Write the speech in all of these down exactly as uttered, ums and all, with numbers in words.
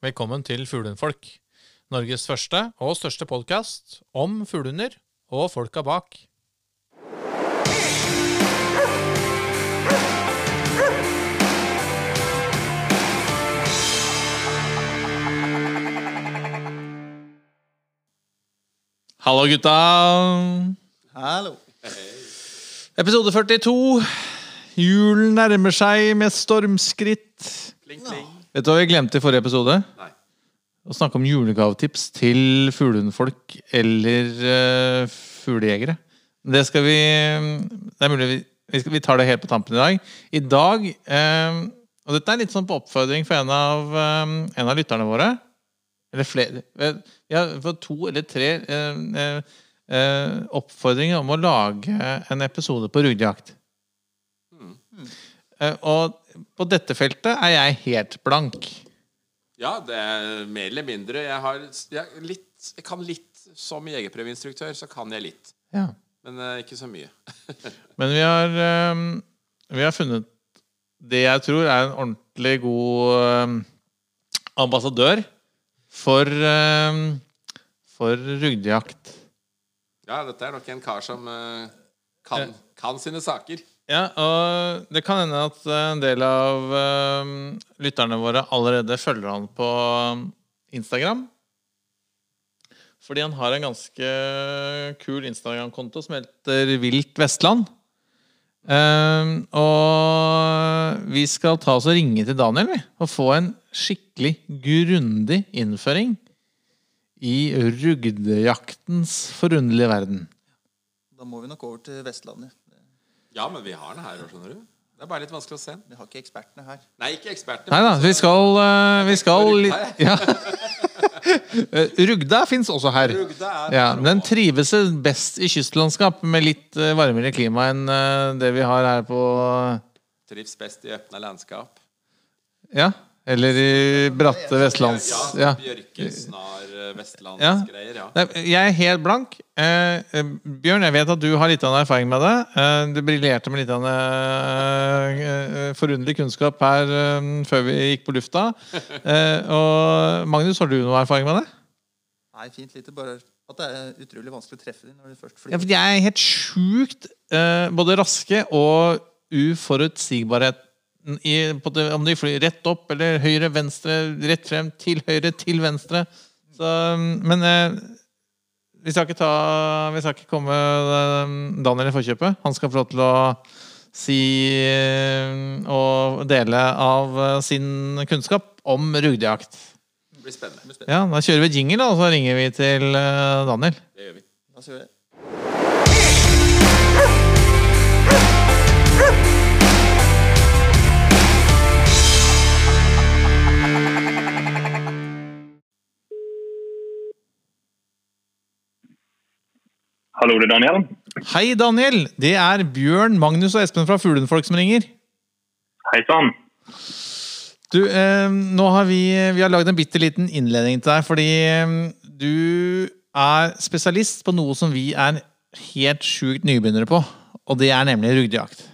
Velkommen til Fuglefolk, Norges første og største podcast om fuglehunder og folka bak. Hallo gutta! Hallo! Episode førtito. Julen nærmer seg med stormskritt. Kling, kling. Vet du hva vi glemte i forrige episode? Nei. Å snakke om julegavetips til fuglehundfolk eller uh, fuglejegere. Det skal vi... Det er mulig vi, vi, skal, vi tar det helt på tampen i dag. I dag, um, og dette er litt sånn på oppfordring for en av, um, en av lytterne våre, eller flere, vi har fått to eller tre uh, uh, uh, oppfordringer om å lage en episode på rugdjakt. Mm. Uh, og på dette feltet er jeg helt blank. Ja, det er mer eller mindre. Jeg, har, jeg, litt, jeg kan litt som jegerprøveinstruktør, så kan jeg litt. Ja. Men uh, ikke så mye. Men vi har, um, vi har funnet det jeg tror er en ordentlig god um, ambassadør for, um, for rugdjakt. Ja, dette er nok en kar som uh, kan, kan sine saker. Ja, og det kan hende at en del av uh, lytterne våre allerede følger han på Instagram. Fordi han har en ganske kul Instagram-konto som heter Vilt Vestland. Uh, og vi skal ta oss og ringe til Daniel vi, og få en skikkelig grundig innføring i rugdejaktens forunderlige verden. Da må vi nok over til Vestlandet. Ja, men vi har den her, skjønner du. Det er bare litt vanskelig å se. Vi har ikke ekspertene her. Nei, ikke ekspertene. Neida, vi skal, uh, vi skal ja. Rugda finnes også her. Rugda er ja, den trives best i kystlandskap med litt uh, varmere klima enn uh, det vi har her på... Trives best i øppne landskap. Ja, eller i bratte vestlands... Ja, bjørkesnar vestlandsgreier, ja. ja. Jeg er helt blank. Eh, Bjørn, jeg vet at du har litt av en erfaring med det. Eh, du briljerte med litt av en eh, forunderlig kunnskap her eh, før vi gikk på lufta. Eh, og Magnus, har du noe erfaring med det? Nei, fint lite, bare at det er utrolig vanskelig å treffe dem når de først flyr. Ja, for jeg er helt sjukt eh, både raske og uforutsigbarhet i, på det, om de flyr rett opp eller høyre, venstre, rett frem, til høyre, til venstre. Så, men eh, vi skal ikke ta vi skal ikke komme Daniel i forkjøpet. Han skal få lov til å si og dele av sin kunnskap om rugdejakt. Det blir spennende. Det blir Ja, spennende. da kjører vi jingle, og så ringer vi til Daniel. Det gjør vi. Da ser vi det. Hallo, det er Daniel. Hei Daniel, det er Bjørn, Magnus og Espen fra Fuglefolk som ringer. Hei sann. Du, eh, nå har vi, vi har laget en bitteliten innledning til deg, fordi eh, du er spesialist på noe som vi er helt sjukt nybegynnere på, og det er nemlig rugdejakt.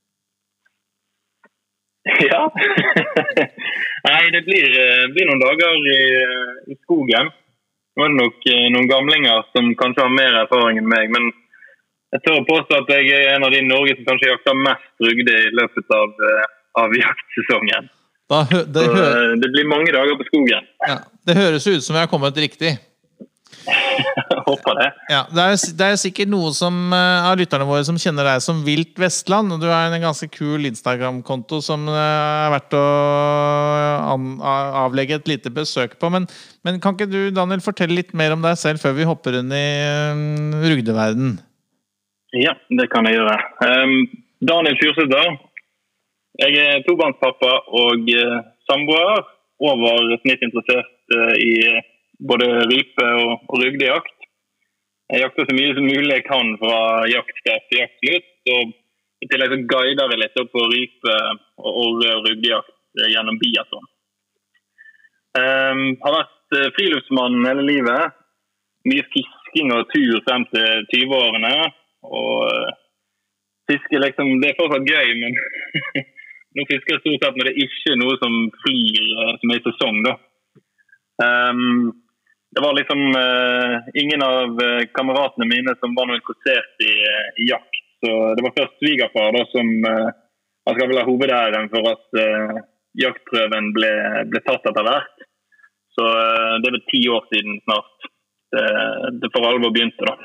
Ja. Nei, det blir, blir noen dager i, i skogen. Nå er det nok noen gamlinger som kanskje har mer erfaring enn meg, men jeg tør å påstå at jeg er en av de i Norge som kanskje jakter mest rugde i løpet av, av jaktsesongen. Da, det, Så, hø- det blir mange dager på skogen. ja, det høres ut som vi har kommet riktig. Jeg håper det. Ja, det, er, det er sikkert noe som, uh, av lytterne våre som kjenner deg som Vilt Vestland, og du har en ganske kul Instagram-konto som uh, er verdt å an, avlegge et lite besøk på. Men, men kan ikke du, Daniel, fortelle litt mer om deg selv før vi hopper inn i uh, rugdeverden? Ja, det kan jeg gjøre. Um, Daniel Fyrsøtter. Jeg er tobarnspappa og uh, samboer, over snitt interessert uh, i både rype og, og rugdejakt. Jeg jakter så mye som mulig jeg kan fra jaktstart til jaktslutt, og i tillegg så guider jeg litt opp på rype og orre og rugdejakt gjennom biathlon. Um, har vært uh, friluftsmann hele livet, mye fisking og tur frem til tyve-årene, og uh, fiske liksom, det er fortsatt gøy, men nå fisker jeg stort sett når det ikke er noe som flyr, uh, som er i sesong da. Um, det var liksom uh, ingen av uh, kameratene mine som var noe interessert i, uh, i jakt. Så det var først svigerfar da, som uh, han skal vel ha hovedæren for at uh, jaktprøven ble, ble tatt etter hvert. Så uh, det er vel ti år siden snart. Det, det for alvor begynte da.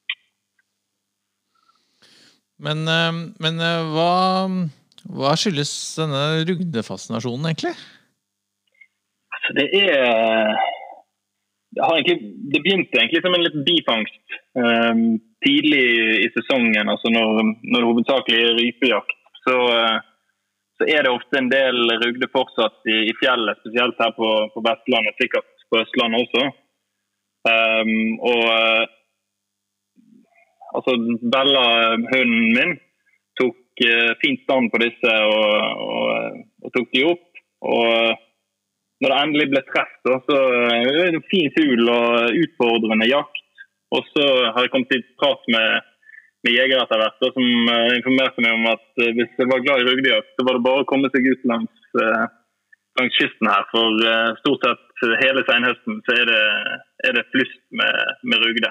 Men, uh, men uh, hva, hva skyldes denne rugdefascinasjonen egentlig? Altså det er... Det, har egentlig, det begynte egentlig som en litt bifangst um, tidlig i sesongen, altså når, når det hovedsakelig er rypejakt, så, uh, så er det ofte en del rugde fortsatt i, i fjellet, spesielt her på, på Vestlandet, sikkert på Østlandet også. Um, og uh, altså Bella, hunden min, tok uh, fint stand på disse og, og, og tok de opp, og når det endelig ble treff, da, så er det en fin fugl og utfordrende jakt. Og så har jeg kommet til prat med, med jegere etter hvert, da, som uh, informerte meg om at uh, hvis jeg var glad i rugdejakt, så var det bare å komme seg ut langs, uh, langs kysten her. For uh, stort sett hele senhøsten så er det, er det flust med, med rugde.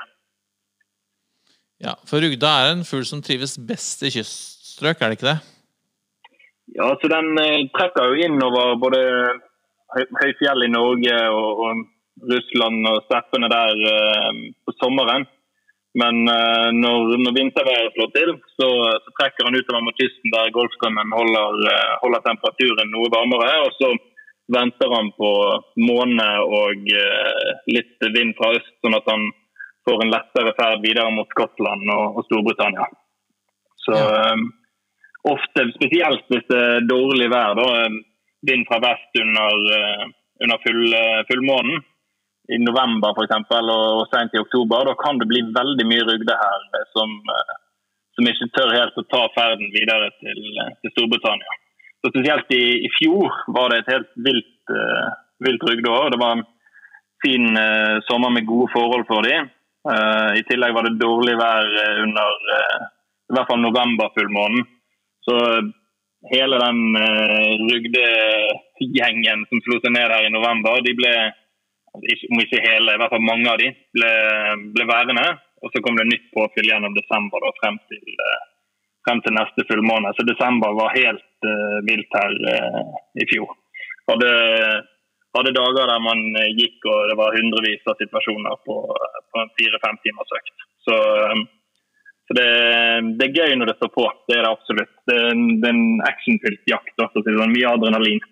Ja, for rugda er en fugl som trives best i kyststrøk, er det ikke det? Ja, så den uh, trekker jo inn over både høyfjell i Norge og, og Russland og steppene der uh, på sommeren. Men uh, når, når vinterværet slår til, så, så trekker han utover mot kysten der Golfstrømmen holder, uh, holder temperaturen noe varmere, og så venter han på måne og uh, litt vind fra øst, sånn at han får en lettere ferd videre mot Skottland og, og Storbritannia. Så uh, ofte, spesielt hvis det er dårlig vær, da, vind fra vest under, under full, fullmånen i november for eksempel, og sent i oktober, da kan det bli veldig mye rugde her som, som ikke tør helt å ta ferden videre til, til Storbritannia. Så spesielt i, i fjor var det et helt vilt, uh, vilt rugdeår. Det var en fin uh, sommer med gode forhold for dem. Uh, I tillegg var det dårlig vær under uh, i hvert fall november-fullmånen. Så hele den uh, rugdegjengen som slo seg ned her i november, de ble, om ikke hele, i hvert fall mange av de, ble, ble værende. Og så kom det nytt påfyll gjennom desember da, frem, til, uh, frem til neste fullmåned. Så desember var helt uh, vilt her uh, i fjor. Hadde, hadde dager der man gikk, og det var hundrevis av situasjoner på, på en fire-fem timers økt. Så... Um, Så det, det er gøy når det står på, det er det absolutt. Det er en, det er en actionfylt jakt, også, så det er mye adrenalin.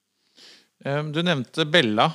Du nevnte Bella.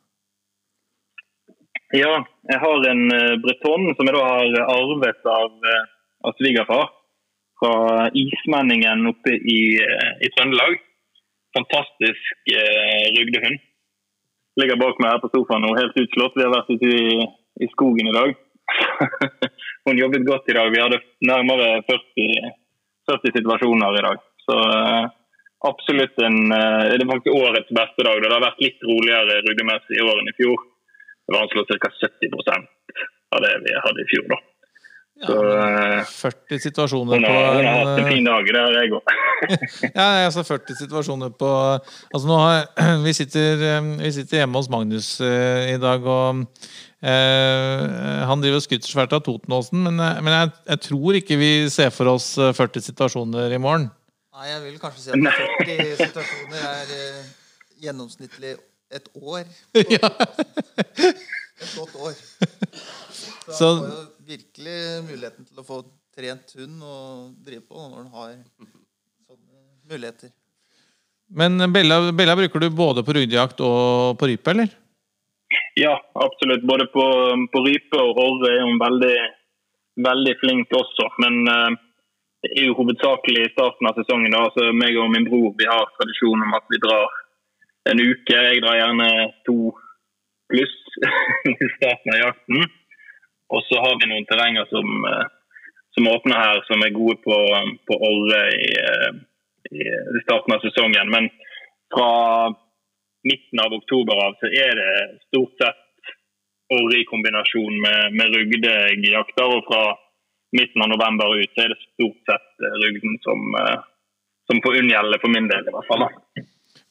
Ja, jeg har en breton som jeg da har arvet av, av svigerfar fra ismenningen oppe i, i Trøndelag. Fantastisk eh, rugdehund. Ligger bak meg her på sofaen og helt utslått. Vi har vært ute i, i skogen i dag. Hun jobbet godt i dag. Vi hadde nærmere førti, førti situasjoner i dag. Så uh, absolutt en, uh, det er faktisk årets beste dag. Det har vært litt roligere rugdemessig i årene i fjor. Det var anslått ca. sytti prosent av det vi hadde i fjor da. Ja, Så, uh, førti situasjoner hun har, på hun har hatt en fin dag, det har jeg også. Ja, altså førti situasjoner på altså nå har, vi, sitter, vi sitter hjemme hos Magnus uh, i dag, og uh, han driver og skryter svært av Totenåsen, men, men jeg, jeg tror ikke vi ser for oss førti situasjoner i morgen. Nei, jeg vil kanskje si at førti situasjoner er uh, gjennomsnittlig et år. Ja. Et godt år. Så, Så han får jo virkelig muligheten til å få trent hund og drive på når han har sånne muligheter. Men Bella, Bella bruker du både på rugdejakt og på rype, eller? Ja, absolutt. Både på, på rype og orre er hun veldig, veldig flink også. Men uh, det er jo hovedsakelig i starten av sesongen. Da. Altså, meg og min bror vi har tradisjon om at vi drar en uke. Jeg drar gjerne to pluss i starten av jakten. Og så har vi noen terrenger som, som åpner her, som er gode på, på orre i, i starten av sesongen. Men fra midten av oktober av så er det stort sett orre i kombinasjon med, med rugdejakter. Og fra midten av november ut så er det stort sett rugden som, som får unngjelde for min del i hvert fall.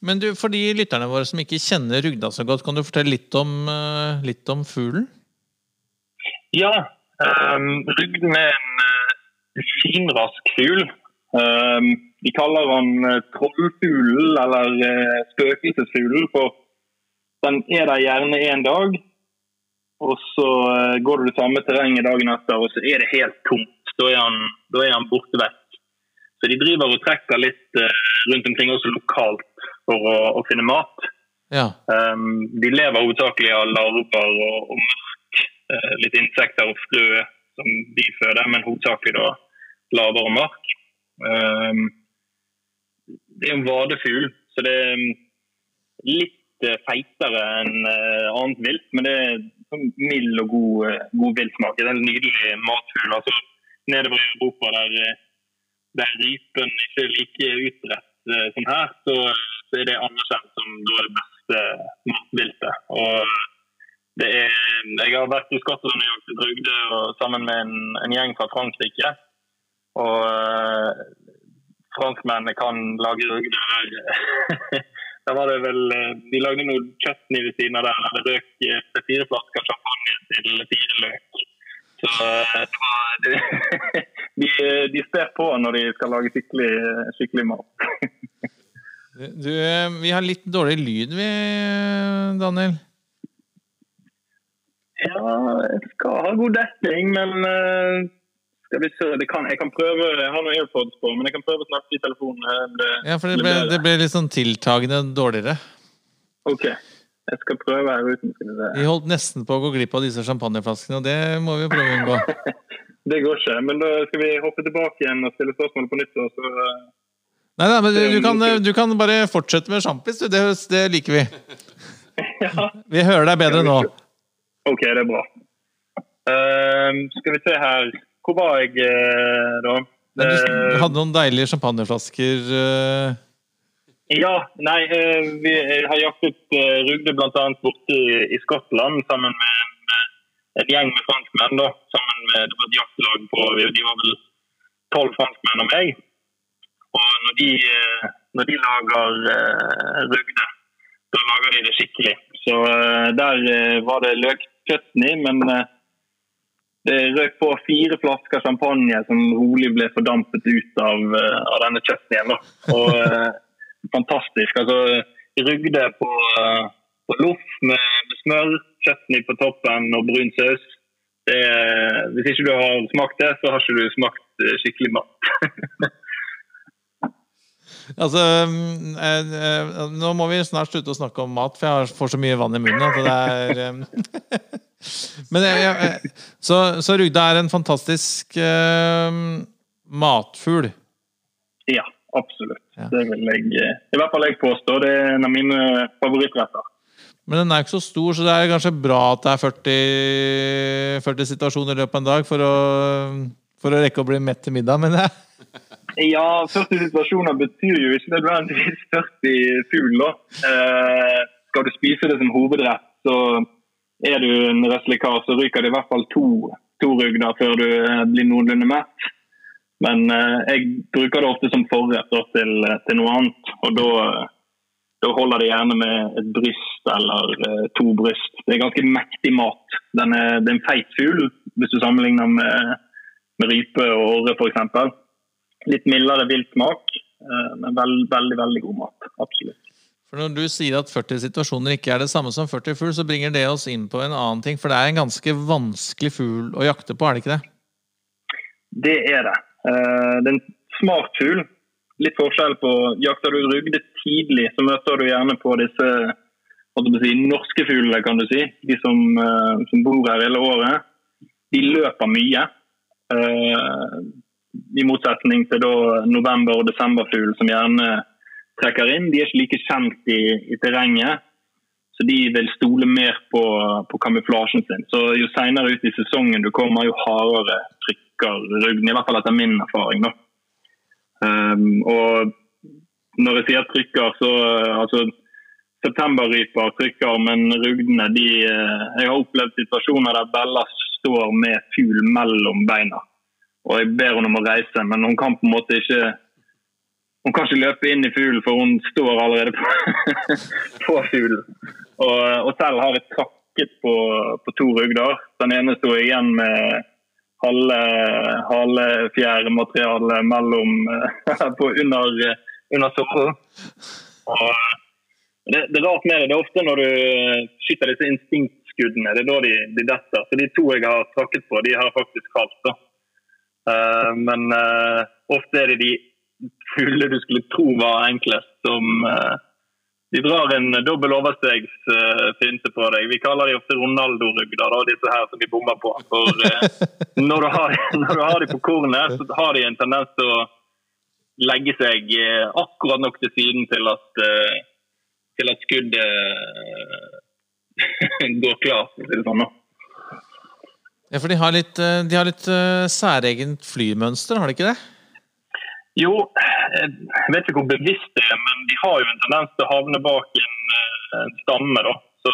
Men du, for de lytterne våre som ikke kjenner Rugda så godt, kan du fortelle litt om, uh, litt om fuglen? Ja, um, Rugden er en uh, finrask fugl. Um, de kaller han uh, trollfuglen eller uh, spøkelsesfuglen, for den er der gjerne en dag, og så uh, går du det samme terrenget dagen etter, og så er det helt tomt. Da er han, da er han borte vekk. Så de driver og trekker litt uh, rundt omkring også lokalt for å, å finne mat. Ja. Um, de lever hovedsakelig av larver og, og mark, uh, litt insekter og frø som de føder, men hovedsakelig da larver og mark. Um, det er en vadefugl, så det er litt uh, feitere enn uh, annet vilt, men det er sånn mild og god, uh, god viltsmak. Det er en nydelig matfugl. Altså, nedover i Europa der uh, der rypen ikke er like utbredt uh, som her, så, så er det anerkjent som da det beste matviltet. Og det er, jeg har vært i Skottland og jaktet rugde og sammen med en, en gjeng fra Frankrike. Og uh, franskmennene kan lage rugde her. Der var det vel, de lagde noe chutney ved siden av der, der det røk uh, fire flasker champagne til fire løk. Så det var, det, de, de sper på når de skal lage skikkelig, skikkelig mat. Du, vi har litt dårlig lyd, vi, Daniel. Ja, jeg skal ha god dekning, men skal vi se, det kan, jeg kan prøve, jeg har noen AirPods på, men jeg kan prøve å snakke i telefonen. Det, ja, for det ble, det ble litt sånn tiltagende dårligere. Ok. Jeg skal prøve her uten. Vi holdt nesten på å gå glipp av disse champagneflaskene, og det må vi prøve å unngå. Det går ikke, men da skal vi hoppe tilbake igjen og stille spørsmål på nytt. Så... Nei, nei, men du kan, du kan bare fortsette med champis, det, det liker vi. Ja. Vi hører deg bedre nå. Ok, det er bra. Uh, skal vi se her. Hvor var jeg uh, da? Men du hadde noen deilige champagneflasker... Uh... Ja, nei, vi har jaktet rugde blant annet borte i Skottland sammen med en, en gjeng med franskmenn da, sammen med det var et jaktlag på, de var vel tolv franskmenn og meg. Og når de, når de lager uh, rugde, da lager de det skikkelig. Så uh, der uh, var det løkchutney, men uh, det røk på fire flasker champagne som rolig ble fordampet ut av, uh, av denne chutneyen da. Og... Uh, fantastisk, altså rugde på, uh, på loff med, med smør, chutney på toppen og brun saus. Det, hvis ikke du har smakt det, så har ikke du smakt uh, skikkelig mat. Altså, eh, eh, nå må vi snart slutte å snakke om mat, for jeg får så mye vann i munnen at det er... Eh, men jeg, jeg, så, så rugde er en fantastisk eh, matfugl. Ja. Absolutt. Ja. Det vil jeg, i hvert fall jeg påstå. Det er en av mine favorittretter. Men den er ikke så stor, så det er kanskje bra at det er førti, førti situasjoner i løpet av en dag for å, for å rekke å bli mett til middag, men jeg... Ja, førti situasjoner betyr jo ikke nødvendigvis førti fugl da. Eh, skal du spise det som hovedrett, så er du en røslig kar, så ryker det i hvert fall to, to rugder før du blir noenlunde mett. Men eh, jeg bruker det ofte som forrett til, til noe annet, og da, da holder det gjerne med et bryst eller eh, to bryst. Det er ganske mektig mat. Den er, det er en feit fugl, hvis du sammenligner med, med rype og orre for eksempel. Litt mildere viltsmak, eh, men veld, veldig, veldig god mat, absolutt. For når du sier at førti situasjoner ikke er det samme som førti fugl, så bringer det oss inn på en annen ting, for det er en ganske vanskelig fugl å jakte på, er det ikke det? Det er det. Uh, det er en smart fugl. Litt forskjell på, jakter du rugde tidlig, så møter du gjerne på disse si, norske fuglene, kan du si. De som, uh, som bor her hele året. De løper mye. Uh, I motsetning til da, november- og desemberfugl, som gjerne trekker inn. De er ikke like kjent i, i terrenget, så de vil stole mer på, på kamuflasjen sin. Så jo senere ut i sesongen du kommer, jo hardere trykker rugden, i hvert fall etter min erfaring da. Um, og når jeg sier trykker, så altså, septemberryper trykker, men rugdene, de, jeg har opplevd situasjoner der Bella står med fugl mellom beina, og jeg ber henne om å reise, men hun kan på en måte ikke hun kan ikke løpe inn i fuglen, for hun står allerede på, på fuglen. Og, og selv har jeg trakket på, på to rugder. Den ene står igjen med halve, halve fjærmateriale mellom, på under, under soppen. Og det, det er rart med det. Det er ofte når du skyter disse instinktskuddene, det er da de, de detter. Så de to jeg har trakket på, de har faktisk kalt da. Uh, men uh, ofte er det de fugle du skulle tro var enklest som uh, de drar en dobbel overstegs uh, finte på deg. Vi kaller de ofte Ronaldo-rugder, da, disse her som de bomber på. For uh, når, du har, når du har de på kornet, så har de en tendens til å legge seg uh, akkurat nok til siden til at, uh, til at skuddet uh, går klart, for å si det sånn. Ja, for de har litt, de har litt uh, særegent flymønster, har de ikke det? Jo, jeg vet ikke hvor bevisst det er, men de har jo en tendens til å havne bak en, en stamme da. Så,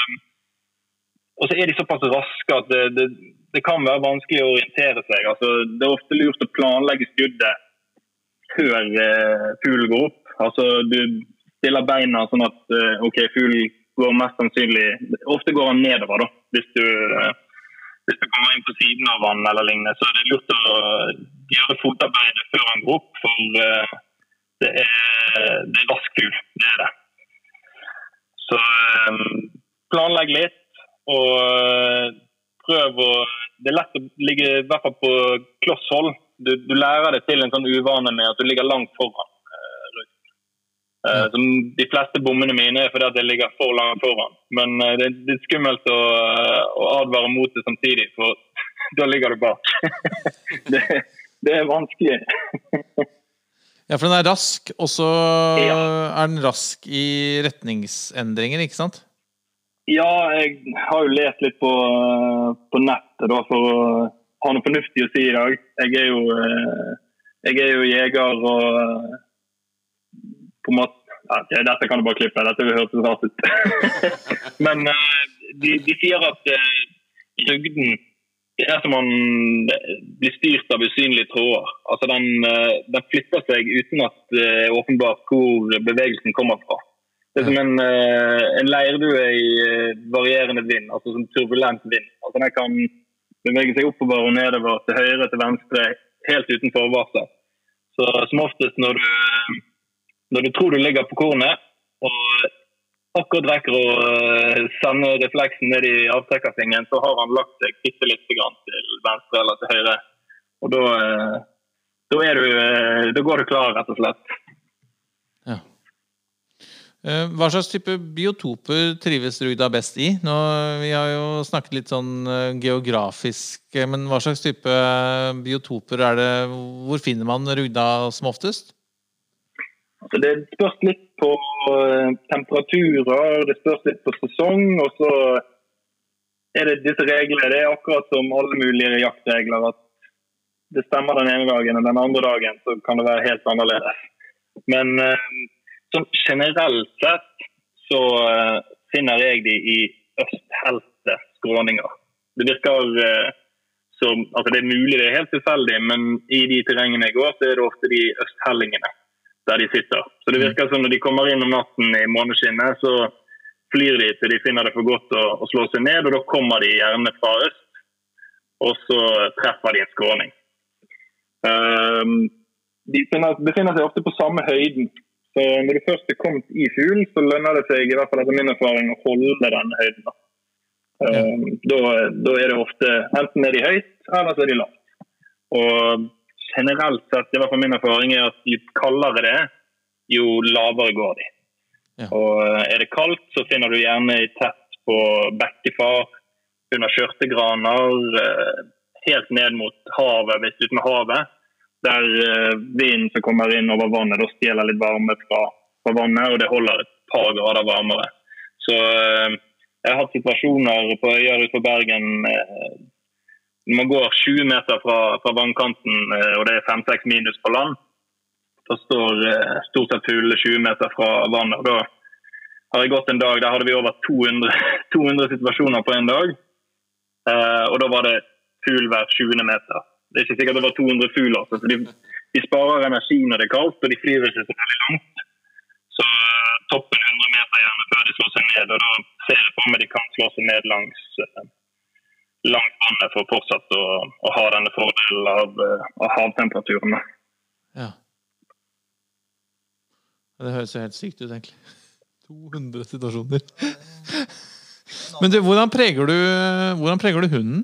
og så er de såpass raske at det, det, det kan være vanskelig å orientere seg. Altså, det er ofte lurt å planlegge skuddet før uh, fuglen går opp. Altså, du stiller beina sånn at uh, ok, fuglen går mest sannsynlig, ofte går han nedover da, hvis du... Uh, Hvis du kommer inn på siden av vann eller lignende, så er det lurt å gjøre fotarbeidet før han går opp, for uh, det er, det er rask fugl, det er det. Så um, planlegg litt, og uh, prøv å... Det er lett å ligge i hvert fall på klosshold. Du, du lærer det til en sånn uvane med at du ligger langt foran. Uh, som de fleste bommene mine er fordi at jeg ligger for langt foran. Men uh, det, det er skummelt å, uh, å advare mot det samtidig, for da ligger du bak. det, det er vanskelig. Ja, for den er rask, og så ja. Er den rask i retningsendringer, ikke sant? Ja, jeg har jo lest litt på, uh, på nettet da, for å ha noe fornuftig å si i dag. Jeg er jo, uh, jeg er jo jeger og... Uh, på en måte, ja, dette kan du bare klippe, dette vil hørtes rart ut. Men uh, de, de sier at uh, rugden, det er som om man blir styrt av usynlige tråder. Altså den, uh, den flytter seg uten at det uh, er åpenbart hvor bevegelsen kommer fra. Det er som en, uh, en leirdue i uh, varierende vind, altså som turbulent vind. Altså den kan bevege seg oppover og nedover, til høyre, til venstre, helt uten forvarsel. Så som oftest når du... Uh, Når du tror du ligger på kornet, og akkurat rekker å sende refleksen ned i avtrekkerfingeren, så har han lagt seg bitte litt til venstre eller til høyre. Og da, da, er du, da går du klar, rett og slett. Ja. Hva slags type biotoper trives rugda best i? Nå, vi har jo snakket litt sånn geografisk, men hva slags type biotoper er det? Hvor finner man rugda som oftest? Så det spørs litt på temperaturer, det spørs litt på sesong, og så er det disse reglene. Det er akkurat som alle mulige jaktregler, at det stemmer den ene dagen, og den andre dagen så kan det være helt annerledes. Men sånn generelt sett så finner jeg de i østhelte skråninger. Det virker som, altså det er mulig, det er helt tilfeldig, men i de terrengene jeg går, så er det ofte de østhellingene der de sitter. Så det virker som når de kommer inn om natten i måneskinnet, så flyr de til de finner det for godt å, å slå seg ned, og da kommer de gjerne fra øst, og så treffer de en skråning. Um, de finner, befinner seg ofte på samme høyden. Så når du først er kommet i fuglen, så lønner det seg, i hvert fall etter min erfaring, å holde denne høyden. Um, da, da er det ofte, enten er de høyt, eller så er de lavt. Og generelt sett, i hvert fall min erfaring er at jo kaldere det er, jo lavere går de. Ja. Og er det kaldt, så finner du gjerne tett på bekkefar, under skjørtegraner, helt ned mot havet, hvis ut med havet, der vinden som kommer inn over vannet, da stjeler litt varme fra, fra vannet, og det holder et par grader varmere. Så jeg har hatt situasjoner på øyer ut på Bergen, når man går tjue meter fra, fra vannkanten, og det er fem seks minus på land, da står stort sett fuglene tjue meter fra vannet. Og da har jeg gått en dag, der hadde vi over to hundre, to hundre situasjoner på en dag, og da var det fugl hver tjuende meter. Det er ikke sikkert det var to hundre fugler, så de, de sparer energi når det er kaldt, og de flyr ikke så veldig langt. Så toppen hundre meter gjerne før de slår seg ned, og da ser jeg på meg de kan slå seg ned langs, langs vannet for fortsatt å, å ha denne fordelen av, av havtemperaturen. Ja. Det høres jo helt sykt ut, egentlig. to hundre situasjoner. Men du, hvordan preger du, hvordan preger du hunden?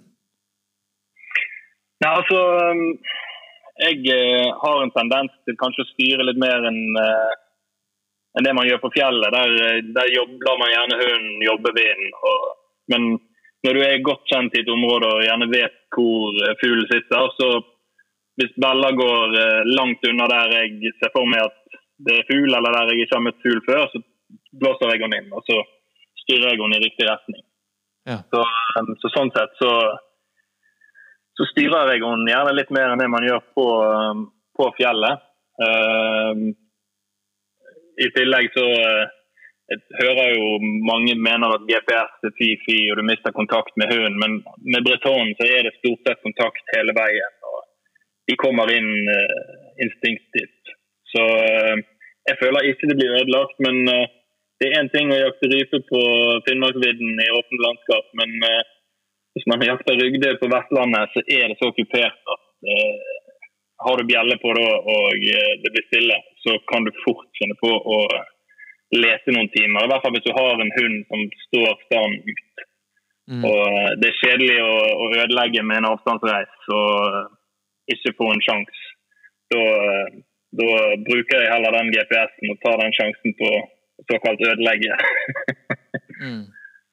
Ja, altså, jeg har en tendens til kanskje å styre litt mer enn, enn det man gjør på fjellet. Der, der jobber man gjerne hunden, jobber vinden. Og, men når du er godt kjent i et område og gjerne vet hvor fuglen sitter, så hvis Bella går langt unna der jeg ser for meg at det er fugl, eller der jeg ikke har møtt fugl før, så blåser jeg henne inn, og så styrer jeg henne i riktig retning. Ja. Så, så sånn sett så, så styrer jeg henne gjerne litt mer enn det man gjør på, på fjellet. Uh, I tillegg så jeg hører jo mange mener at G P S er fy-fy, og du mister kontakt med hunden, men med Breton så er det stort sett kontakt hele veien, og de kommer inn uh, instinktivt. Så uh, jeg føler ikke det blir ødelagt, men uh, det er en ting å jakte rype på Finnmarksvidden i åpent landskap, men uh, hvis man jakter rygde på Vestlandet, så er det så kupert at uh, har du bjelle på da, og uh, det blir stille, så kan du fort finne på å lete noen timer. I hvert fall hvis du har en hund som står stand ut. Mm. Og uh, det er kjedelig å, å ødelegge med en avstandsreis, og uh, ikke få en sjans. Da... Uh, Da bruker jeg heller den G P S-en og tar den sjansen på såkalt ødelegge. mm.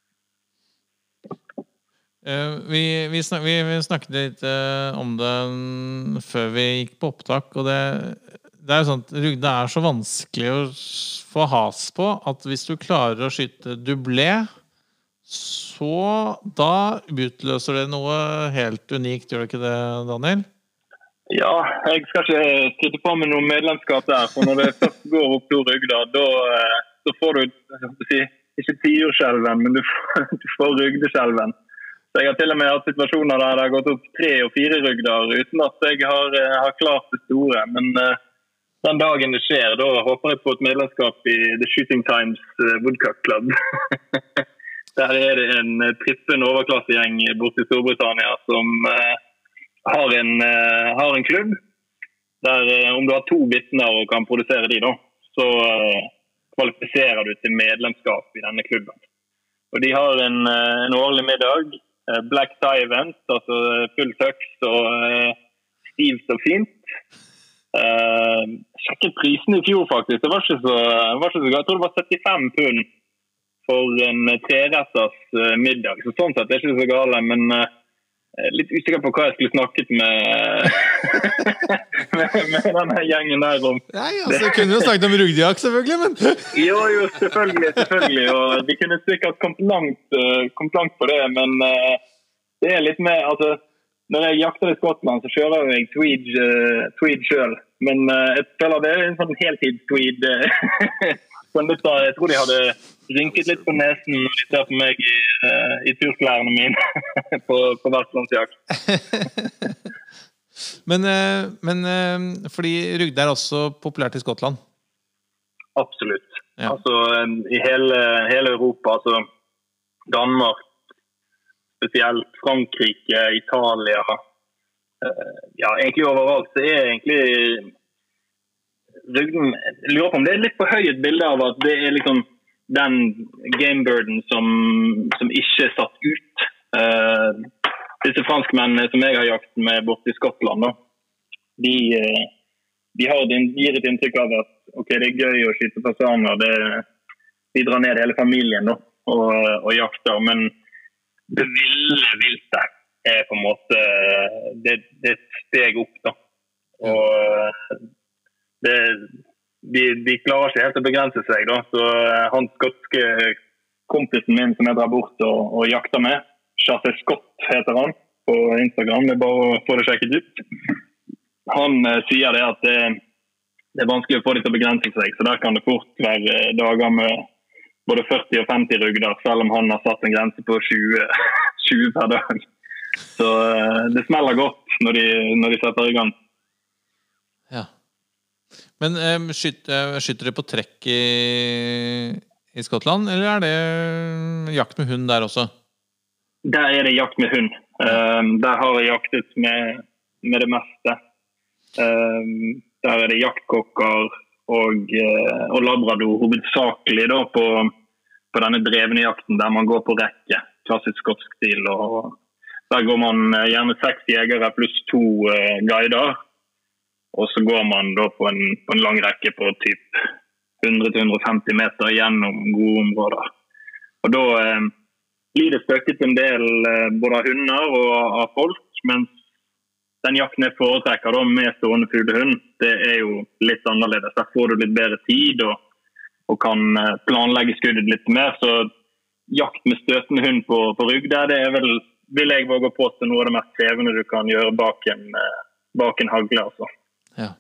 uh, vi, vi, snak, vi, vi snakket litt uh, om det før vi gikk på opptak, og det, det er jo sånn at rugde er så vanskelig å få has på at hvis du klarer å skyte dublé, så da utløser det noe helt unikt, gjør det ikke det, Daniel? Ja, jeg skal ikke skryte på med noe medlemskap der, for når det først går opp to rugder, da, da får du, jeg skal si, ikke tiårskjelven, men du får, du får rugdeskjelven. Så jeg har til og med hatt situasjoner der det har gått opp tre og fire rugder, uten at jeg har, har klart det store. Men uh, den dagen det skjer, da håper jeg på et medlemskap i The Shooting Times Woodcock Club. Der er det en trippen overklassegjeng borte i Storbritannia som... Uh, Har en, uh, har en klubb der uh, om du har to vittner og kan produsere de da, så uh, kvalifiserer du til medlemskap i denne klubben. Og de har en, uh, en årlig middag, uh, Black Tie Event, altså full tux og uh, stivt og fint. Uh, sjekket prisen i fjor faktisk, det var ikke så, var ikke så jeg tror det var syttifem pund for en treretters uh, middag, så sånn sett er det ikke så gale, men... Uh, litt usikker på hva jeg skulle snakket med med, med denne gjengen der om. Nei, altså, jeg kunne jo snakket om rugdejakt selvfølgelig, men... jo, jo, selvfølgelig, selvfølgelig, og vi kunne sikkert kommet langt, uh, kommet langt på det, men uh, det er litt mer, altså, når jeg jakter i Skottland, så kjører jeg tweed, uh, tweed selv, men uh, jeg føler det er en sånn heltids-tweed, uh, jeg tror de hadde rynket litt på nesen når de ser på meg i, uh, i turklærne mine på, på Vestlandsjakt. men, uh, men uh, fordi rugde er også populært i Skottland? Absolutt. Ja. Altså um, i hele, hele Europa, altså Danmark, spesielt Frankrike, Italia, uh, ja, egentlig overalt, så er egentlig rugden, jeg lurer på om det er litt på høy et bilde av at det er liksom den gamebirden som, som ikke er satt ut. Uh, disse franskmennene som jeg har jakt med borte i Skottland, da, de, de, har, de gir et inntrykk av at ok, det er gøy å skyte fasaner, det, de drar ned hele familien da, og, og jakter, men det ville viltet er på en måte det, det er et steg opp da. Og det, de, de klarer ikke helt å begrense seg da, så han skotske kompisen min som jeg drar bort og, og jakter med, Chasse Scott heter han på Instagram, det er bare å få det sjekket ut. Han uh, sier det at det, det er vanskelig å få det til å begrense seg, så der kan det fort være dager med både førti og femti rugder, selv om han har satt en grense på tjue, tjue per dag. Så uh, det smeller godt når de, når de setter i gang. Ja. Men um, skyter, skyter dere på trekk i, i Skottland, eller er det jakt med hund der også? Der er det jakt med hund. Um, der har jeg jaktet med, med det meste. Um, der er det jaktkokker og, uh, og labrador hovedsakelig da på, på denne drevne jakten der man går på rekke, klassisk skotsk stil. Og der går man gjerne seks jegere pluss to uh, guider. Og så går man da på en, på en lang rekke på typ hundre til hundre og femti meter gjennom gode områder. Og da eh, blir det støkket en del eh, både av hunder og av folk, mens den jakten jeg foretrekker da med stående fuglehund, det er jo litt annerledes. Der får du litt bedre tid og, og kan planlegge skuddet litt mer. Så jakt med støtende hund på, på rygg, der det er vel, vil jeg våge på til noe av det mest krevende du kan gjøre bak en, bak en hagle, altså. Ja.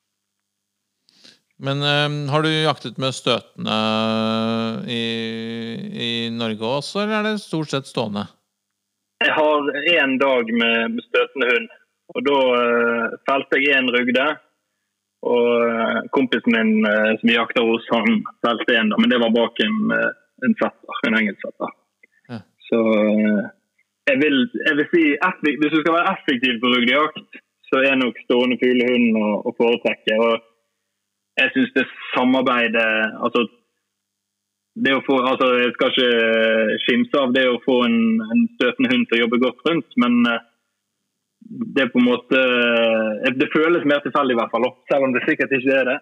Men um, har du jaktet med støtende i, i Norge også, eller er det stort sett stående? Jeg har en dag med, med støtende hund, og da uh, felte jeg en rugde, og uh, kompisen min uh, som vi jakter hos, han felte en da, men det var bak en, uh, en setter, en engelsk setter. Ja. Så uh, jeg, vil, jeg vil si, hvis du skal være effektiv på rugdejakt, så er nok stående fuglehund å, å foretrekke. Og jeg synes det samarbeidet, altså, det å få, altså, jeg skal ikke skimse av det å få en, en støtende hund til å jobbe godt rundt, men det er på en måte, det føles mer tilfeldig i hvert fall, selv om det sikkert ikke er det.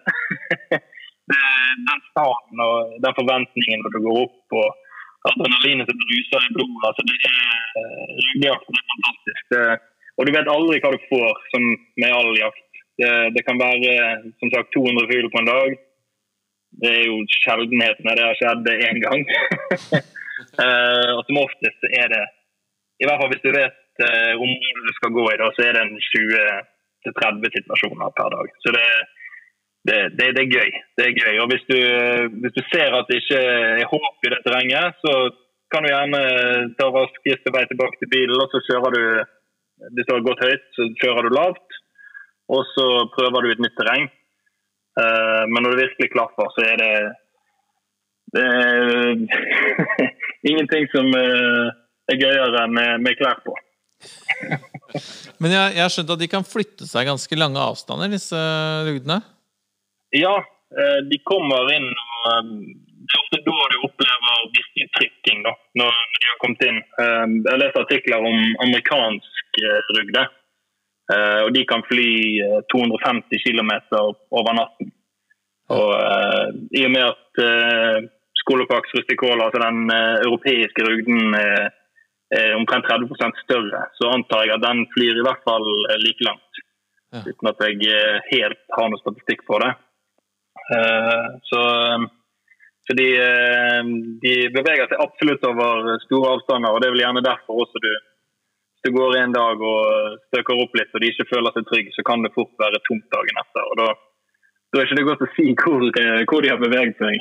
Den starten og den forventningen når du går opp og adrenalinet som bruser i blodet, altså det er, rugdejakten er fantastisk. Det Og du vet aldri hva du får, som med all jakt. Det, det kan være, som sagt, to hundre fugler på en dag. Det er jo sjeldenheten når det har skjedd en gang. uh, og som oftest er det, i hvert fall hvis du vet uh, området du skal gå i, da, så er det en tjue til tretti situasjoner per dag. Så det, det, det, det er gøy. Det er gøy. Og hvis du, hvis du ser at det ikke er håp i det terrenget, så kan du gjerne ta raskeste vei tilbake til bilen, og så kjører du. Hvis du har gått høyt, så kjører du lavt, og så prøver du et nytt terreng. Uh, men når det virkelig klaffer, så er det, det er ingenting som uh, er gøyere med, med klær på. Men jeg, jeg har skjønt at de kan flytte seg ganske lange avstander, disse rugdene? Ja, uh, de kommer inn, og um, det er ofte da du opplever visst trykking da, når de har kommet inn. Uh, jeg leser artikler om amerikansk rugde, uh, og de kan fly uh, to hundre og femti kilometer over natten. Og uh, i og med at uh, Scolopax rusticola, altså den uh, europeiske rugden, uh, er omtrent tretti prosent større, så antar jeg at den flyr i hvert fall uh, like langt, ja. Uten at jeg uh, helt har noe statistikk på det. Uh, så så de, uh, de beveger seg absolutt over store avstander, og det er vel gjerne derfor også du Hvis du går en dag og støker opp litt, og de ikke føler seg trygg, så kan det fort være tomt dagen etter. Og da, da er ikke det godt å si hvor, hvor de har beveget seg.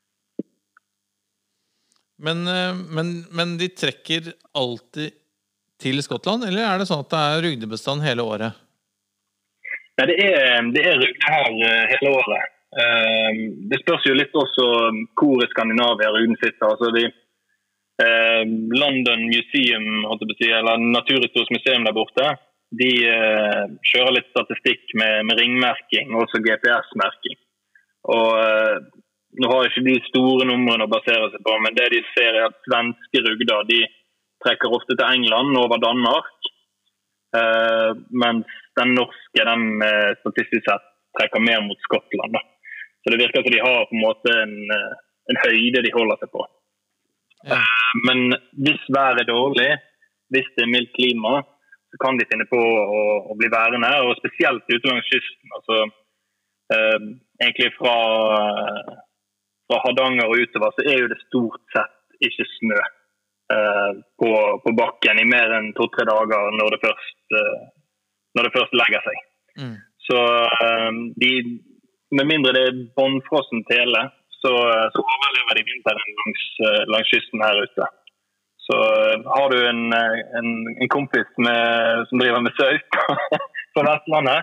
Men, men, men de trekker alltid til Skottland, eller er det sånn at det er rugdebestand hele året? Nei, det er, det er rugde her hele året. Det spørs jo litt også hvor i Skandinavia rugden sitter. Altså de Uh, London Museum, eller Naturhistorisk museum der borte, de uh, kjører litt statistikk med, med ringmerking og også G P S-merking. Og uh, nå har ikke de store numrene å basere seg på, men det de ser er at svenske rugder, de trekker ofte til England over Danmark, uh, mens den norske, den uh, statistisk sett trekker mer mot Skottland. Da. Så det virker som de har på en måte en, uh, en høyde de holder seg på. Ja. Men hvis været er dårlig, hvis det er mildt klima, så kan de finne på å, å bli værende, og spesielt ute langs kysten. Altså, eh, egentlig fra, fra Hardanger og utover, så er jo det stort sett ikke snø eh, på, på bakken i mer enn to-tre dager når det først, eh, når det først legger seg. Mm. Så eh, de, med mindre det er båndfrossen tele, Så, så overlever de vinteren langs, langs kysten her ute. Så har du en, en, en kompis med, som driver med sau på Vestlandet,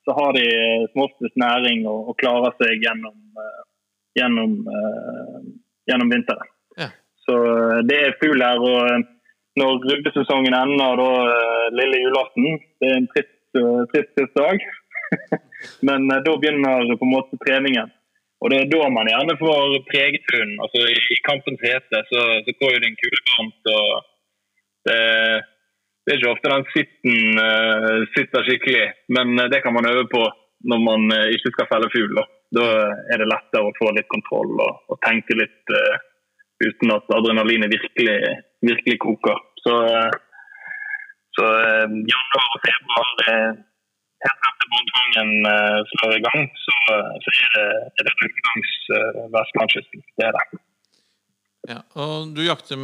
så har de som oftest næring og, og klarer seg gjennom, gjennom, gjennom vinteren. Ja. Så det er fugl her, og når rugdesesongen ender, da lille julaften, det er en trist, trist, trist dag, men da begynner på en måte treningen. Og det er da man gjerne får preget hunden. Altså i, i kampens hete så, så går jo det en kule varmt, og det, det er ikke ofte den sitten uh, sitter skikkelig, men det kan man øve på når man uh, ikke skal felle fugl. Da. da er det lettere å få litt kontroll og, og tenke litt uh, uten at adrenalinet virkelig, virkelig koker. Så, uh, så uh, januar og februar uh, helt frem til båndfangen uh, slår i gang, så, så er det, er det ryggangs uh, vestlandskysten. Det er det. Ja, og du jakter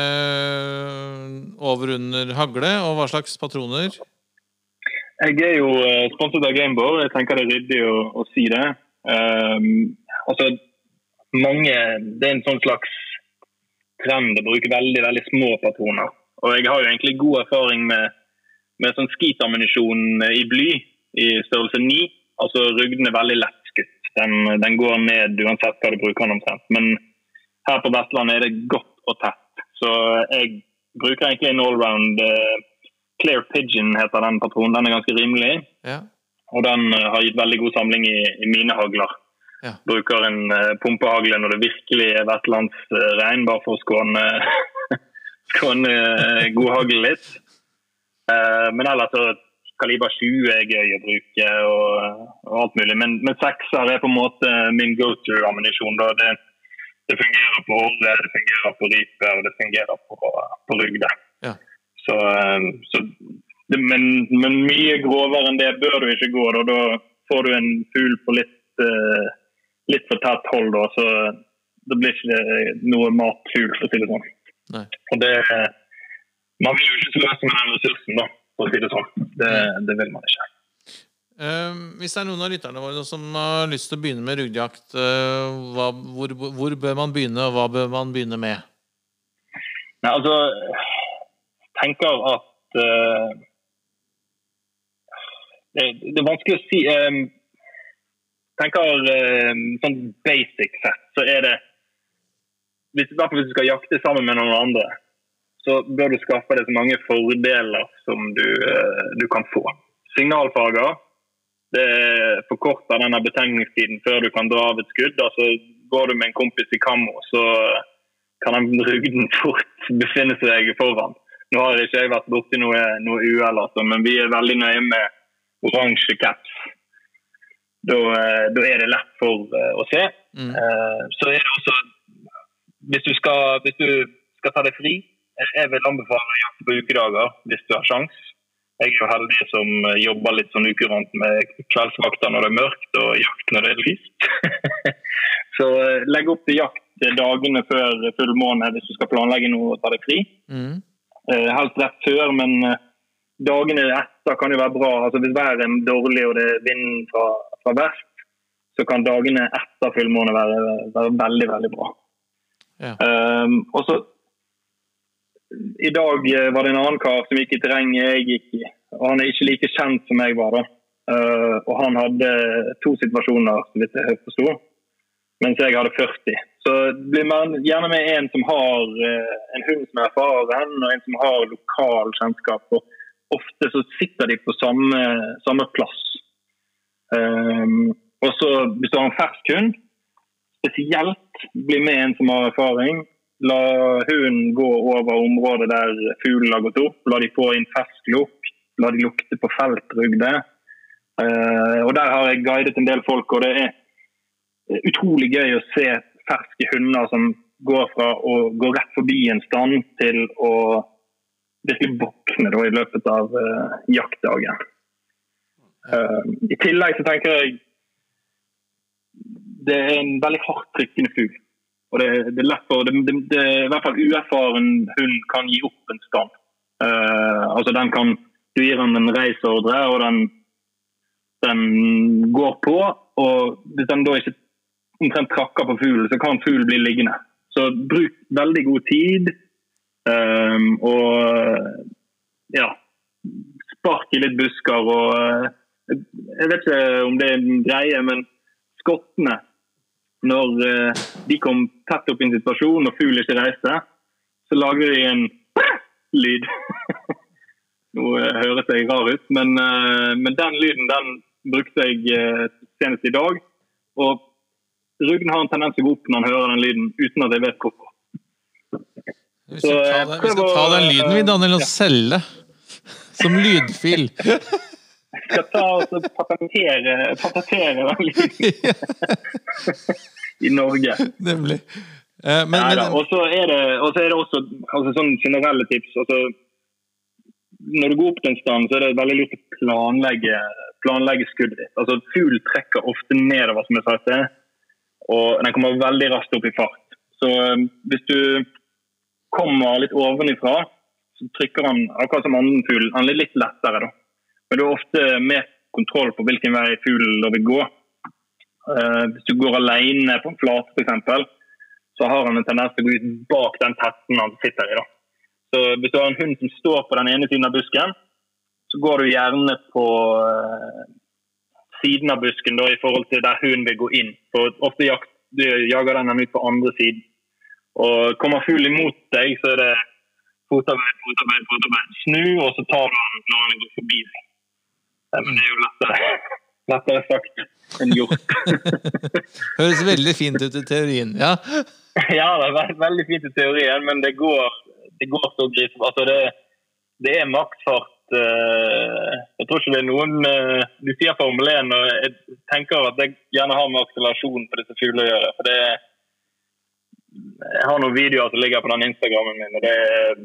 med over under hagle, og hva slags patroner? Jeg er jo uh, sponset av Gameball. Jeg tenker det er ryddig å, å si det. Um, altså, mange, det er en sånn slags trend å bruke veldig, veldig små patroner. Og jeg har jo egentlig god erfaring med med sånn skitammunisjon i bly i størrelse ni. Altså rugden er veldig lettskutt. Den, den går ned uansett hva du bruker den omtrent. Men her på Vestlandet er det godt og tett. Så jeg bruker egentlig en allround uh, Clear Pigeon heter den patronen. Den er ganske rimelig. Ja. Og den uh, har gitt veldig god samling i, i mine hagler. Ja. Bruker en uh, pumpehagle når det virkelig er Vestlands uh, regn, bare for å skåne, skåne uh, god hagel litt. Uh, men ellers så kaliber tjue er gøy å bruke og, og alt mulig. Men, men sekser er på en måte min go-to-ammunisjon. Det, det fungerer på orre, det fungerer på ripe og det fungerer på, på rugde. Ja. Så, uh, så det, men, men mye grovere enn det bør du ikke gå. Da, da får du en fugl på litt, uh, litt for tett hold. Da, så det blir ikke noe matfugl, for å si det sånn. Nei. Og det man vil jo ikke sløse med den ressursen, da, for å si det sånn. Det, det vil man ikke. Uh, hvis det er noen av lytterne våre som har lyst til å begynne med rugdejakt, uh, hva, hvor, hvor bør man begynne, og hva bør man begynne med? Nei, altså, jeg tenker at uh, det, det er vanskelig å si. Um, jeg tenker um, sånn basic sett, så er det, hvis, i hvert fall hvis du skal jakte sammen med noen andre, så bør du skaffe deg så mange fordeler som du, du kan få. Signalfarger, det forkorter denne betegningstiden før du kan dra av et skudd. Altså, går du med en kompis i kammo, så kan den rugden fort befinne seg foran. Nå har ikke jeg vært borti noe, noe uhell, altså, men vi er veldig nøye med oransje caps. Da, da er det lett for å se. Mm. Så er det også, hvis du skal, hvis du skal ta deg fri, jeg vil anbefale å jakte på ukedager hvis du har sjans. Jeg er jo heldig som jobber litt sånn ukurant med kveldsvakter når det er mørkt og jakt når det er lyst. Så legg opp til jakt dagene før full måned hvis du skal planlegge noe og ta deg fri. Mm. Helst rett før, men dagene etter kan jo være bra. Altså hvis været er dårlig og det er vind fra, fra vest, så kan dagene etter full måned være, være veldig, veldig bra. Ja. Um, og så i dag var det en annen kar som gikk i terrenget jeg gikk i, og han er ikke like kjent som jeg var da. Uh, og han hadde to situasjoner, så vidt jeg forstod, mens jeg hadde førti. Så blir man gjerne med en som har uh, en hund som er erfaren, og en som har lokal kjennskap, og ofte så sitter de på samme, samme plass. Um, og så hvis du har en fersk hund, spesielt bli med en som har erfaring, la hunden gå over området der fuglen har gått opp, la de få inn fersk lukt, la de lukte på feltrugde. Uh, og der har jeg guidet en del folk, og det er utrolig gøy å se ferske hunder som går fra å gå rett forbi en stand til å virkelig våkne da, i løpet av uh, jaktdagen. Uh, I tillegg så tenker jeg det er en veldig hardt trykkende fugl. Og det, det er lett for, det, det, det, i hvert fall uerfaren hund kan gi opp en stand. Uh, altså den kan, du gir den en reiseordre, og den, den går på, og hvis den da ikke omtrent trakker på fuglen, så kan fuglen bli liggende. Så bruk veldig god tid, um, og ja, spark i litt busker, og uh, jeg vet ikke om det er en greie, men skottene, når uh, de kom tett opp i en situasjon og fugl ikke reiste, så lager de en lyd. Nå uh, høres jeg rar ut, men, uh, men den lyden, den brukte jeg uh, senest i dag, og ruggen har en tendens til å gå opp når han hører den lyden, uten at jeg vet hvorfor. Vi skal ta, det, vi skal ta den lyden, vi, Daniel, og selge som lydfil. Jeg skal ta og patentere, patentere den lyden i Norge. Nemlig. Eh, men, Neida, men, og så er det, og så er det også altså, sånn generelle tips. Altså, når du går opp til en stand, så er det veldig lurt å planlegge, planlegge skuddet ditt. Altså, fugl trekker ofte nedover, som jeg sa til, og den kommer veldig raskt opp i fart. Så um, hvis du kommer litt ovenifra, så trykker han akkurat som annen fugl. Han er litt lettere da. Men du har ofte mer kontroll på hvilken vei fuglen vil gå. Uh, hvis du går alene på en flate for eksempel, så har han en tendens til å gå ut bak den tetten han sitter i da. Så hvis du har en hund som står på den ene siden av busken, så går du gjerne på uh, siden av busken da, i forhold til der hunden vil gå inn. For ofte jakt, du jager den ut på andre siden. Og kommer fugl imot deg, så er det fotarbeid, fotarbeid, fotarbeid. Snu, og så tar du den når den går forbi deg. Men det er jo lettere, lettere sagt enn gjort. Høres veldig fint ut i teorien, ja. Ja, det er veldig, veldig fint i teorien, men det går, det går så gris. Altså det, det er maksfart. Jeg tror ikke det er noen, du sier Formel én, og jeg tenker at jeg gjerne har med akselerasjon på disse fuglene å gjøre, for det jeg har noen videoer som ligger på den Instagrammen min, og det,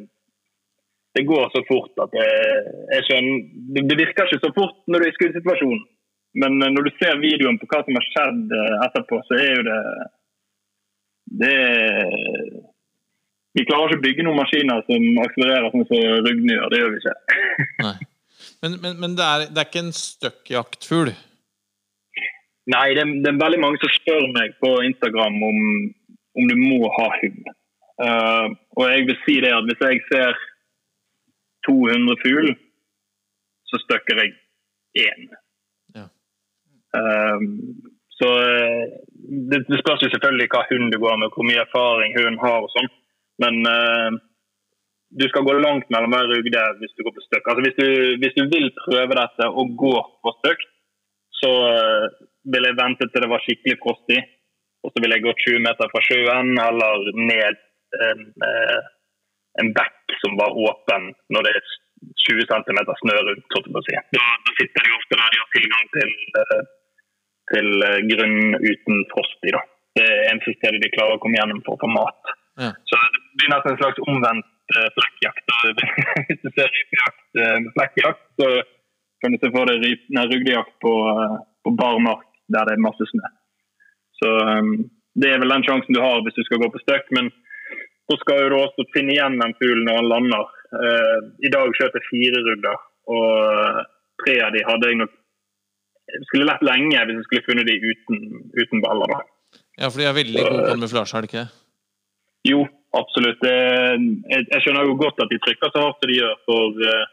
det går så fort at jeg, jeg skjønner, det, det virker ikke så fort når du er i skuddsituasjonen, men når du ser videoen på hva som har skjedd etterpå, så er jo det, det vi klarer ikke å bygge noen maskiner som akselererer sånn som ruggen gjør, det gjør vi ikke. Nei. Men, men, men det, er, det er ikke en støkkjaktfugl? Nei, det, det er veldig mange som spør meg på Instagram om om du må ha hund. Uh, og jeg vil si det at hvis jeg ser to hundre fugl, så støkker jeg én. Ja. Uh, så det, det spørs jo selvfølgelig hva hund du går med, hvor mye erfaring hunden har og sånn. Men uh, du skal gå langt mellom hver rugde hvis du går på støkk. Altså hvis du, hvis du vil prøve dette og gå på støkk, så uh, vil jeg vente til det var skikkelig frostig. Og så vil jeg gå tjue meter fra sjøen, eller ned en, en bekk som var åpen når det er tjue centimeter snø rundt, så å si. Da, da sitter de ofte der de har tilgang til, til grunn uten frost i. Da. Det er en sted de klarer å komme gjennom for å få mat. Ja. Så det blir nesten en slags omvendt uh, flekkjakt. Hvis du ser rypejakt med uh, flekkjakt, så kan du se for deg rugdejakt på, uh, på barmark der det er masse snø. Så um, det er vel den sjansen du har hvis du skal gå på støkk, men så skal du også finne igjen den fuglen når han lander. Uh, I dag skjøt jeg fire rugder, og tre av de hadde jeg nok jeg skulle lett lenge hvis jeg skulle funnet de uten, uten baller. Da. Ja, for de er veldig gode kamuflasje, er det ikke? Jo, absolutt. Det, jeg, jeg skjønner jo godt at de trykker så hardt som de gjør, for uh,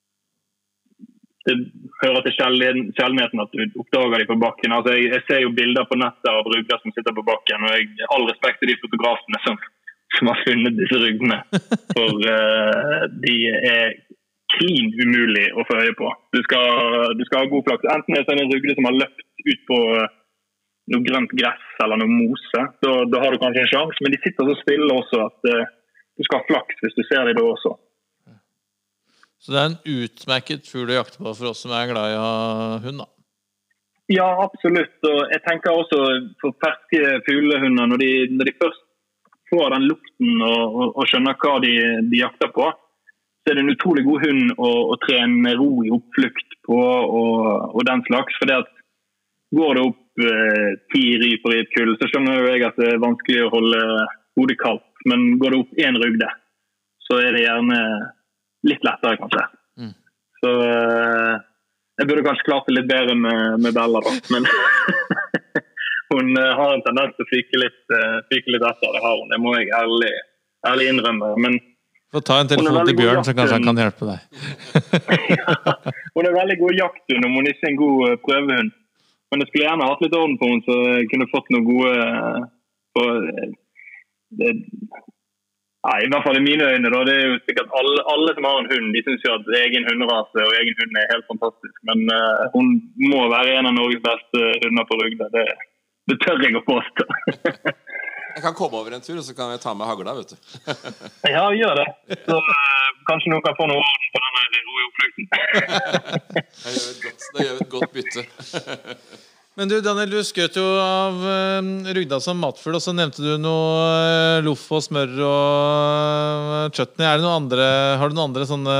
det hører til sjeldenheten at du oppdager de på bakken. Altså, jeg, jeg ser jo bilder på nettet av rugger som sitter på bakken, og jeg all respekt til de fotografene som, som har funnet disse ruggene. For uh, de er klin umulig å få øye på. Du skal, du skal ha god flaks. Enten er det en rugge som har løpt ut på noe grønt gress eller noe mose, da, da har du kanskje en sjans, men de sitter så stille også at uh, du skal ha flaks hvis du ser dem da også. Så det er en utmerket fugl å jakte på for oss som er glad i å ha hund, da? Ja, absolutt. Og jeg tenker også for ferske fuglehunder, når de, når de først får den lukten og, og, og skjønner hva de, de jakter på, så er det en utrolig god hund å, å trene ro i oppflukt på og, og den slags. For det at går det opp eh, ti ryper i et kull, så skjønner jo jeg at det er vanskelig å holde hodet kaldt. Men går det opp en rugde, så er det gjerne litt lettere kanskje. Mm. Så uh, jeg burde kanskje klart det litt bedre med, med Bella da, men hun uh, har en tendens til å fyke litt, uh, fyke litt etter det har hun, det må jeg ærlig, ærlig innrømme. Men Få ta en telefon til Bjørn, så kanskje han kan hjelpe deg. Ja, hun er veldig god jakthund, om hun ikke er en god prøvehund. Men jeg skulle gjerne hatt litt orden på henne, så jeg kunne fått noe gode... På, det, nei, i hvert fall i mine øyne, da, det er jo sikkert alle, alle som har en hund, de synes jo at egen hunderase og egen hund er helt fantastisk. Men uh, hun må være en av Norges beste hunder på Rugde. Det, det tør jeg å påstå. Jeg kan komme over en tur, og så kan jeg ta med hagla, vet du. Ja, gjør det. Så uh, kanskje noen kan få noe orden på denne ro-i-oppflukten. Da gjør vi et godt bytte. Men du, Daniel, du skjøt jo av uh, Rugda som matfugl, og så nevnte du noe uh, loff og smør og uh, chutney. Er det noen andre, har du noen andre sånne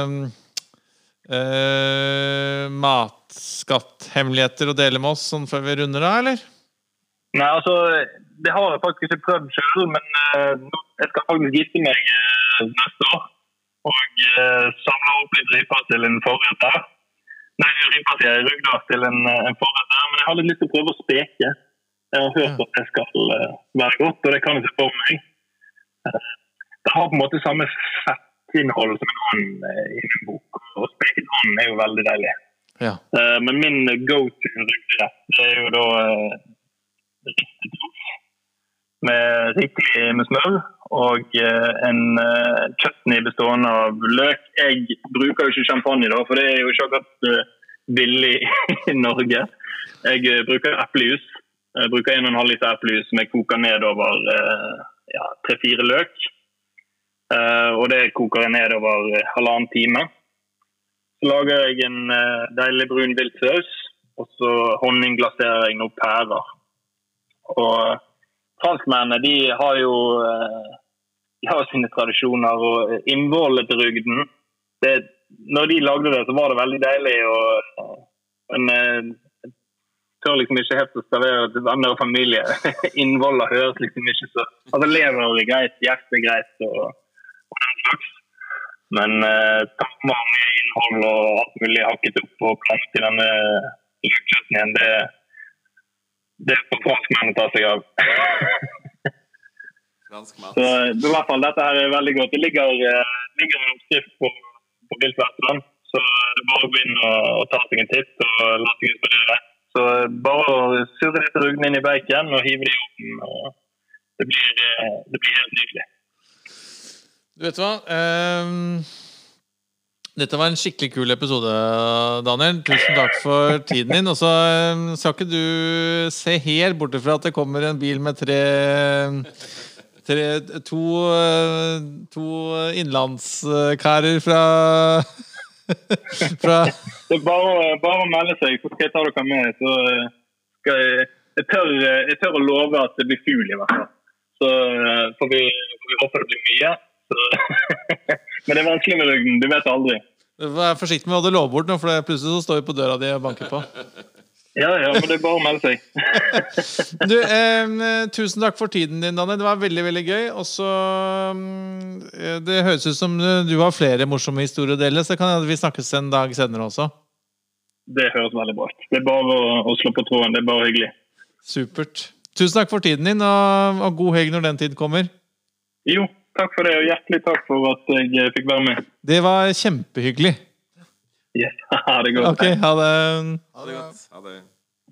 uh, matskatthemmeligheter å dele med oss sånn før vi runder av, eller? Nei, altså, det har jeg faktisk ikke prøvd selv, men uh, jeg skal faktisk gifte meg uh, neste år, og uh, samle opp litt ripa til en forrett der. Nei, ripa til Rugda til en, en forrett der, men jeg har litt lyst til å prøve å speke. Jeg har hørt at det skal uh, være godt, og det kan jeg se for meg. Uh, det har på en måte samme fettinnhold som en annen uh, i min bok, og speket annen er jo veldig deilig. Ja. Uh, men min go-to Rugda, det er jo da... Uh, med rikelig med smør og en chutney bestående av løk. Jeg bruker jo ikke champagne da, for det er jo ikke akkurat billig i Norge. Jeg bruker eplejus. Jeg bruker en og en halv liter eplejus som jeg koker ned over ja, tre-fire løk. Og det koker jeg ned over halvannen time. Så lager jeg en deilig brun viltsaus, og så honningglaserer jeg noen pærer. Og franskmennene, de har jo de har sine tradisjoner, og innvollet til Rugden, det, når de lagde det, så var det veldig deilig, og, men jeg tør liksom ikke helt å servere til venner og familie. Innvollet høres liksom ikke så, altså lever er greit, hjerte er greit, og, og den slags. Men uh, tammer med innhold og alt mulig hakket opp og blant i denne løkkjøtten, det Det er for franskmennene å ta seg av. Fransk mat. Så i hvert fall, dette her er veldig godt. Det ligger, ligger en oppskrift på, på Viltvertland, så det er bare å gå inn og, og ta seg en titt og la seg inspirere. Så bare å surre litt ruggen inn i bacon og hive det i ovnen, og det blir, det blir helt nydelig. Du vet hva? Um Dette var en skikkelig kul episode, Daniel. Tusen takk for tiden din. Og så skal ikke du se helt bort fra at det kommer en bil med tre, tre to, to innlandskærer fra, fra Det er bare, bare å melde seg, så skal jeg ta dere med. Så skal jeg, jeg, tør, jeg tør å love at det blir fugl i hvert fall. Så får vi, får vi håpe det blir mye. Men det er vanskelig med ruggen, du vet aldri. Vær forsiktig med å holde lovbord nå, for plutselig så står vi på døra di og banker på. Ja, ja, men det er bare å melde seg. Du, eh, tusen takk for tiden din, Daniel. Det var veldig, veldig gøy. Og så eh, det høres ut som du har flere morsomme historier å dele, så kan vi snakkes en dag senere også. Det høres veldig bra ut. Det er bare å, å slå på tråden, det er bare hyggelig. Supert. Tusen takk for tiden din, og, og god helg når den tid kommer. Jo, takk for det, og hjertelig takk for at jeg fikk være med. Det var kjempehyggelig. Yes, ha det godt. Ok, ha det. Ha det godt. Ha det.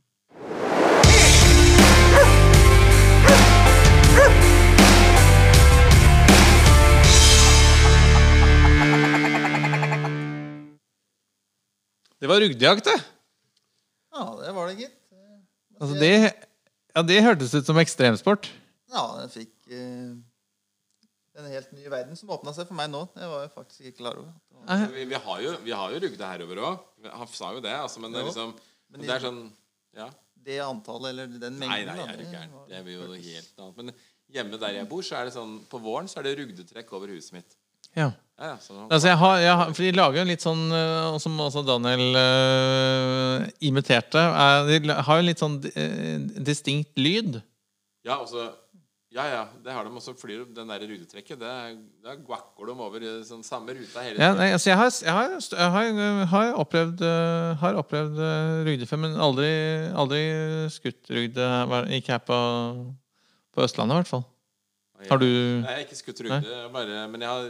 Det var rugdejakt, det. Ja, det var det, gitt. Altså, det, ja, det hørtes ut som ekstremsport. Ja, den fikk eh, en helt ny verden som åpnet seg for meg nå. Det var jeg faktisk ikke klar over. Ja, vi, vi har jo, vi har jo Rugde herover også. Han sa jo det, altså, men det er liksom men det er sånn, ja. Det antallet, eller den mengden. Nei, nei, jeg er ikke gæren. Det er jo helt annet. Men hjemme der jeg bor, så er det sånn, på våren så er det rugdetrekk over huset mitt. Ja. Ja, ja, så, altså, jeg har, jeg har, for de lager jo litt sånn, uh, som også Daniel uh, imiterte, uh, de har jo litt sånn uh, distinkt lyd. Ja, og så Ja, ja, det har de også. Flyr den der rudetrekket, det er, det er guakker de over sånn samme ruta hele tiden. Ja, nei, altså jeg har, jeg har, jeg har, har opplevd, uh, har opplevd uh, rugdefør, men aldri, aldri skutt rugde, ikke her på, på Østlandet i hvert fall. Jeg, har du... Nei, jeg har ikke skutt rugde, bare, men jeg har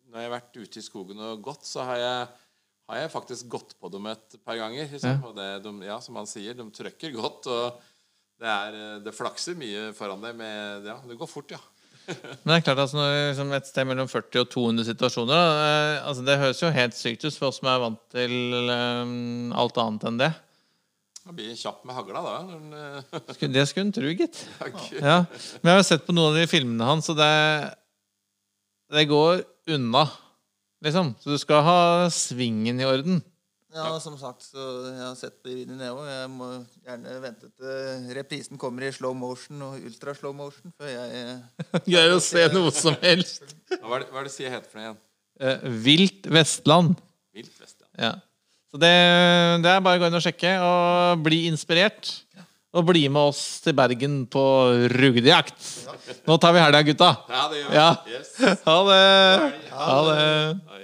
når jeg har vært ute i skogen og gått, så har jeg, har jeg faktisk gått på dem et par ganger. Liksom. Ja. Og det, de, ja, som han sier, de trykker godt, og det, er, det flakser mye foran deg. Med, ja, det går fort, ja. Men det er klart at når liksom et sted mellom førti og to hundre situasjoner, eh, altså det høres jo helt sykt ut for oss som er vant til eh, alt annet enn det. Det blir kjapp med hagla, da. Men, Skulle- Det skulle en tro, gitt. uh, Ja. Men jeg har jo sett på noen av de filmene hans, og det, det går unna, liksom. Så du skal ha svingen i orden. Ja, som sagt, så jeg har sett på videoen jeg også. Jeg må gjerne vente til reprisen kommer i slow motion og ultra slow motion, før jeg... Gøy å se noe som helst. hva er det, hva er det sier heter for noe igjen? Eh, Vilt Vestland. Vilt vest, ja. Ja. Så det, det er bare å gå inn og sjekke og bli inspirert. Og bli med oss til Bergen på ruggedjakt. Nå tar vi helga, gutta. Ja, det gjør vi. Ja. Yes. Ha det. Ha Ha det. Oi.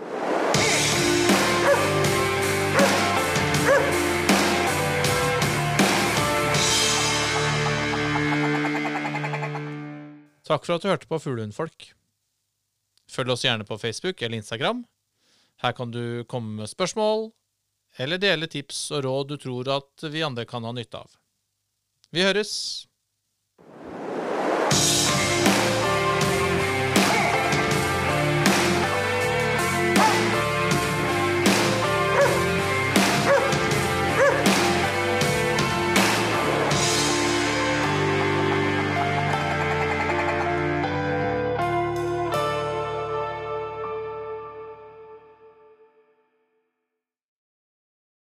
Takk for at du hørte på Fuglehundfolk. Følg oss gjerne på Facebook eller Instagram. Her kan du komme med spørsmål, eller dele tips og råd du tror at vi andre kan ha nytte av. Vi høres!